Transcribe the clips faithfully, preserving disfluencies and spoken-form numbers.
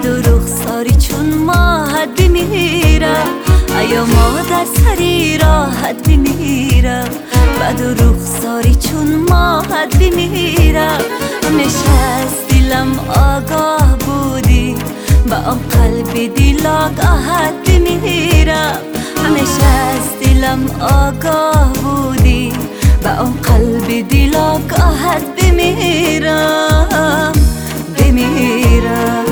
بد و رخساری چون ماهت بمیرم ایا مادر سری راحت بمیرم بد و رخساری چون ماهت بمیرم همیشه از دلم آگاه بودی با آن قلب دل آگاهت بمیرم همیشه از دلم آگاه بودی با آن قلب دل آگاهت بمیرم بمیرم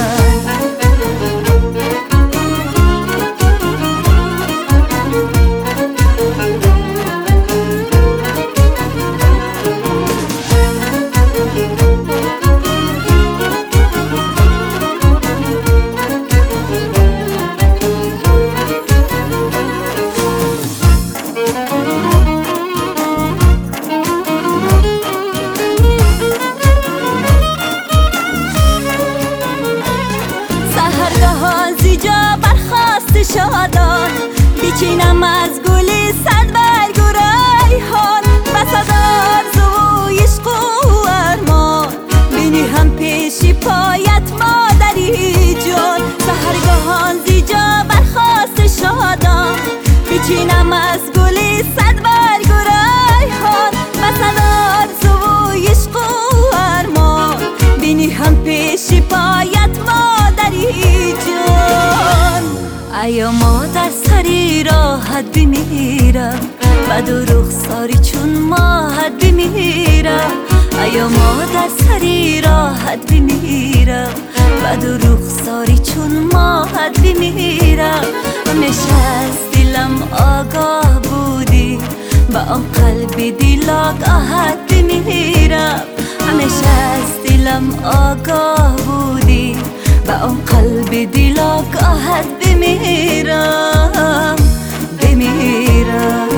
شادان بچینم از گل صد برگ و ریحان بسد آرزو و عشق و ارمان بینی هم پیش پایت مادری جان سحرگاهان زیجا برخاست شادان بچینم از گل صد برگ و ریحان بسد آرزو و عشق و ارمان بینی هم پیش پایت مادری جان ایا مادر سری راحت بمیرم بد و رخساری چون ماهت بمیرم ایا مادر سری راحت بمیرم بد و رخساری چون ماهت بمیرم همیشه از دلم آگاه بودی با آن قلب دل آگاهت بمیرم همیشه از دلم آگاه بودی با آن قلب دل آگاهت بمیرم بمیرم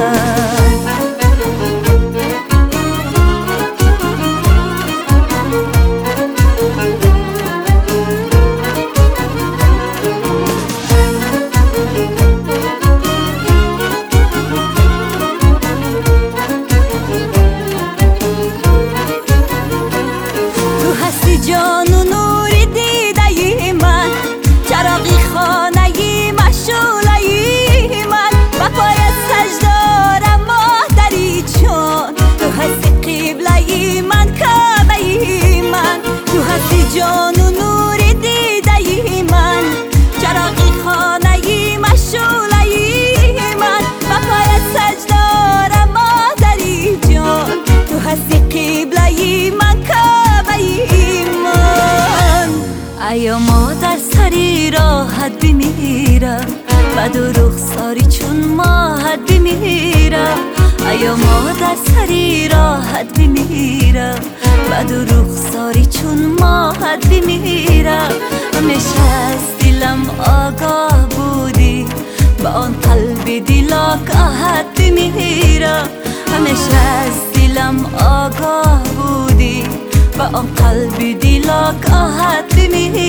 تو هستی جان و نوری دیده من چراغی خانه مشعله من با پایت سجدارم مادری چون تو هستی قبله من کعبه من تو هستی جان و نور دیده من چراغی خانه مشعله من با پایت سجدارم مادری جان تو هستی قبله من کعبه من ایا مادر سری راحت بمیرم بد و رخساری چون ماهت بمیرم ایا مادر سری راحت بمیرم بد و رخساری چون ماهت بمیرم همیشه از دلم آگاه بودی با آن قلب دل آگاهت بمیرم همیشه از دلم آگاه بودی با آن قلب دل آگاهت بمیرم